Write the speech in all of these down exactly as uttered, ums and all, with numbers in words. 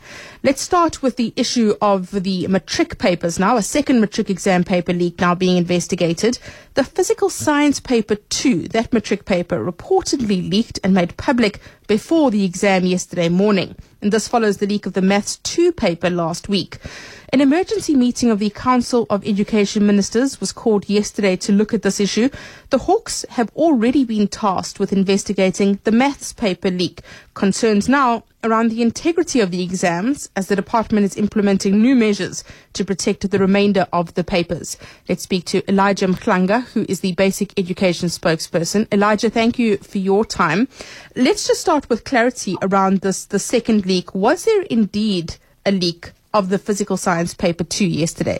Let's start with the issue of the matric papers now. A second matric exam paper leak now being investigated. The physical science paper two, that matric paper, reportedly leaked and made public before the exam yesterday morning. And this follows the leak of the Maths two paper last week. An emergency meeting of the Council of Education Ministers was called yesterday to look at this issue. The Hawks have already been tasked with investigating the Maths paper leak. Concerns now around the integrity of the exams as the department is implementing new measures to protect the remainder of the papers. Let's speak to Elijah Mhlanga, who is the Basic Education spokesperson. Elijah, thank you for your time. Let's just start with clarity around this, the second leak. Was there indeed a leak of the physical science paper two yesterday?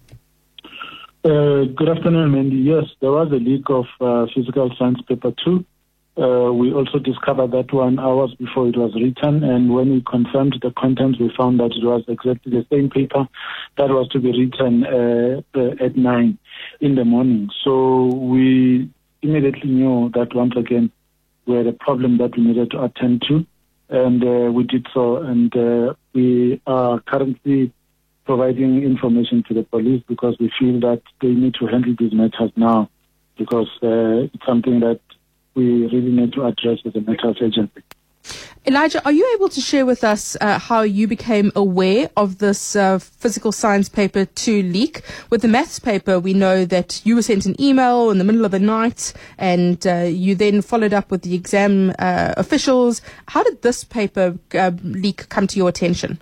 Uh, good afternoon, Mandy. Yes, there was a leak of uh, physical science paper two. Uh, we also discovered that one hours before it was written, and when we confirmed the contents, we found that it was exactly the same paper that was to be written uh, uh, at nine in the morning. So we immediately knew that once again we had a problem that we needed to attend to, and uh, we did so, and uh, we are currently providing information to the police because we feel that they need to handle these matters now because uh, it's something that we really need to address as a matter of urgency. Elijah, are you able to share with us uh, how you became aware of this uh, physical science paper two leak? With the maths paper, we know that you were sent an email in the middle of the night and uh, you then followed up with the exam uh, officials. How did this paper uh, leak come to your attention?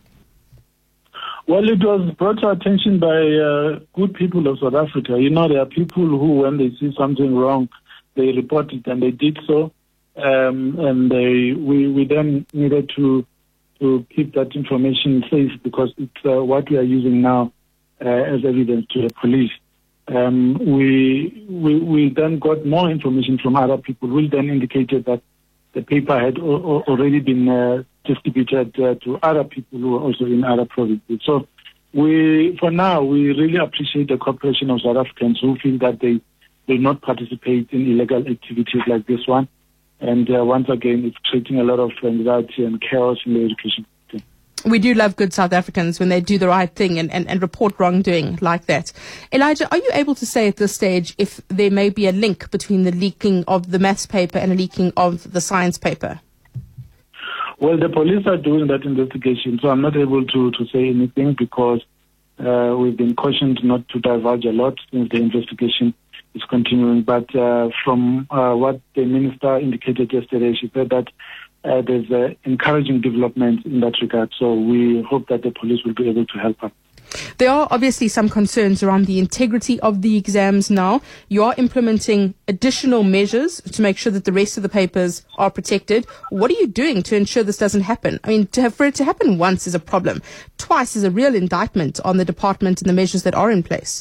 Well, it was brought to attention by uh, good people of South Africa. You know, there are people who, when they see something wrong, they report it, and they did so. Um, and they, we, we then needed to to keep that information safe because it's uh, what we are using now uh, as evidence to the police. Um, we, we we then got more information from other people who then indicated that the paper had o- o- already been uh, distributed uh, to other people who are also in other provinces. So we, for now, we really appreciate the cooperation of South Africans who feel that they will not participate in illegal activities like this one. And uh, once again, it's creating a lot of anxiety and chaos in the education system. We do love good South Africans when they do the right thing and, and, and report wrongdoing like that. Elijah, are you able to say at this stage if there may be a link between the leaking of the maths paper and a leaking of the science paper? Well, the police are doing that investigation, so I'm not able to, to say anything because uh, we've been cautioned not to divulge a lot since the investigation is continuing. But uh, from uh, what the minister indicated yesterday, she said that uh, there's uh, encouraging development in that regard. So we hope that the police will be able to help us. There are obviously some concerns around the integrity of the exams now. You are implementing additional measures to make sure that the rest of the papers are protected. What are you doing to ensure this doesn't happen? I mean, to have, for it to happen once is a problem. Twice is a real indictment on the department and the measures that are in place.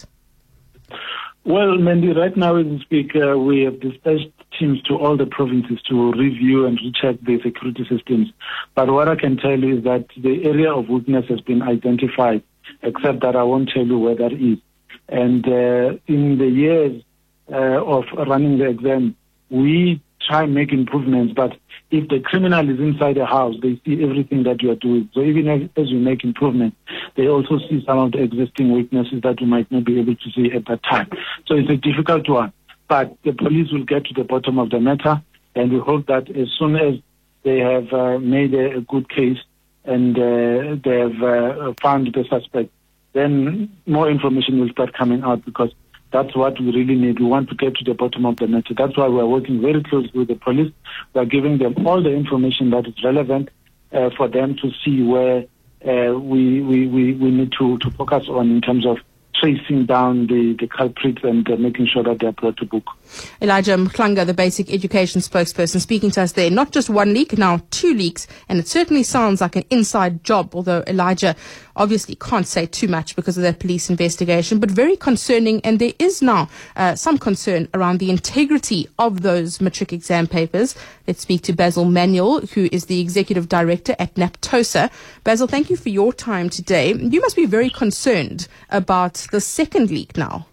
Well, Mandy, right now as we speak, uh, we have dispatched teams to all the provinces to review and recheck the security systems. But what I can tell you is that the area of weakness has been identified, except that I won't tell you where that is. And uh, in the years uh, of running the exam, we try and make improvements, but if the criminal is inside the house, they see everything that you are doing. So even as, as you make improvements, they also see some of the existing weaknesses that you might not be able to see at that time. So it's a difficult one. But the police will get to the bottom of the matter, and we hope that as soon as they have uh, made a, a good case and uh, they have uh, found the suspect, then more information will start coming out because that's what we really need. We want to get to the bottom of the matter. That's why we're working very closely with the police. We're giving them all the information that is relevant uh, for them to see where uh, we, we, we, we need to, to focus on in terms of tracing down the, the culprits and uh, making sure that they're brought to book. Elijah Mhlanga, the Basic Education spokesperson, speaking to us there. Not just one leak, now two leaks, and it certainly sounds like an inside job, although Elijah obviously can't say too much because of that police investigation, but very concerning, and there is now uh, some concern around the integrity of those matric exam papers. Let's speak to Basil Manuel, who is the Executive Director at NAPTOSA. Basil, thank you for your time today. You must be very concerned about the second leak now.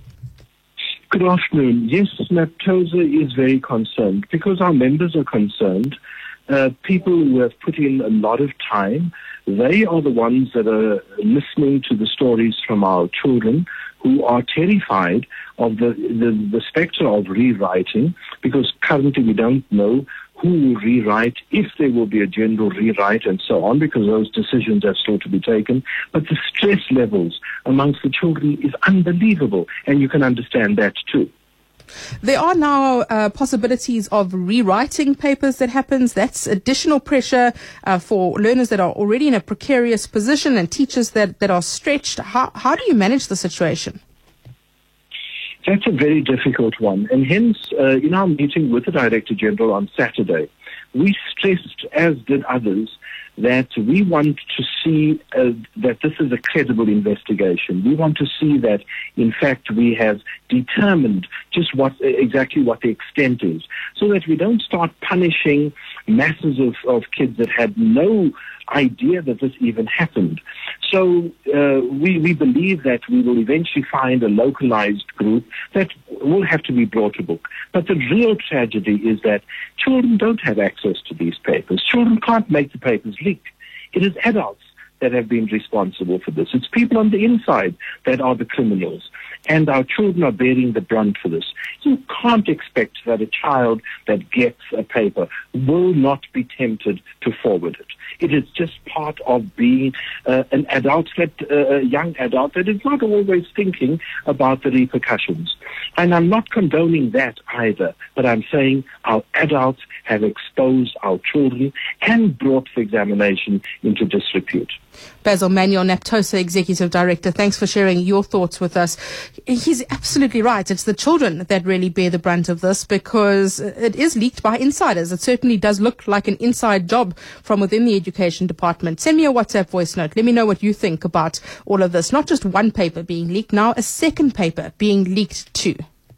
Good afternoon. Yes, NAPTOSA is very concerned because our members are concerned. Uh, people who have put in a lot of time They are the ones that are listening to the stories from our children who are terrified of the, the, the spectre of rewriting, because currently we don't know who will rewrite, if there will be a general rewrite and so on, because those decisions are still to be taken. But the stress levels amongst the children is unbelievable, and you can understand that too. There are now uh, possibilities of rewriting papers that happens. That's additional pressure uh, for learners that are already in a precarious position and teachers that, that are stretched. How, how do you manage the situation? That's a very difficult one. And hence, uh, in our meeting with the Director General on Saturday, we stressed, as did others, that we want to see uh, that this is a credible investigation. We want to see that, in fact, we have determined just what exactly what the extent is, so that we don't start punishing masses of, of kids that had no idea that this even happened. So uh, we, we believe that we will eventually find a localized group that will have to be brought to book. But the real tragedy is that children don't have access to these papers. Children can't make the papers leak. It is adults that have been responsible for this. It's people on the inside that are the criminals. And our children are bearing the brunt for this. You can't expect that a child that gets a paper will not be tempted to forward it. It is just part of being uh, an adult, that, uh, a young adult that is not always thinking about the repercussions. And I'm not condoning that either, but I'm saying our adults have exposed our children and brought the examination into disrepute. Basil Manuel, NAPTOSA Executive Director, thanks for sharing your thoughts with us. He's absolutely right. It's the children that really bear the brunt of this, because it is leaked by insiders. It certainly does look like an inside job from within the Education Department. Send me a WhatsApp voice note. Let me know what you think about all of this. Not just one paper being leaked, now a second paper being leaked too.